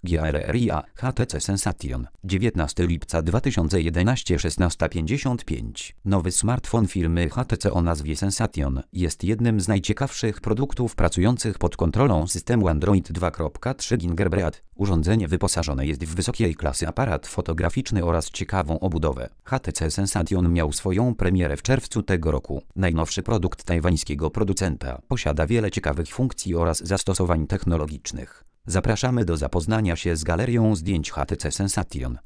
GRRIA HTC Sensation 19 lipca 2011 16:55. Nowy smartfon firmy HTC o nazwie Sensation jest jednym z najciekawszych produktów pracujących pod kontrolą systemu Android 2.3 Gingerbread. Urządzenie wyposażone jest w wysokiej klasy aparat fotograficzny oraz ciekawą obudowę. HTC Sensation miał swoją premierę w czerwcu tego roku. Najnowszy produkt tajwańskiego producenta posiada wiele ciekawych funkcji oraz zastosowań technologicznych. Zapraszamy do zapoznania się z galerią zdjęć HTC Sensation.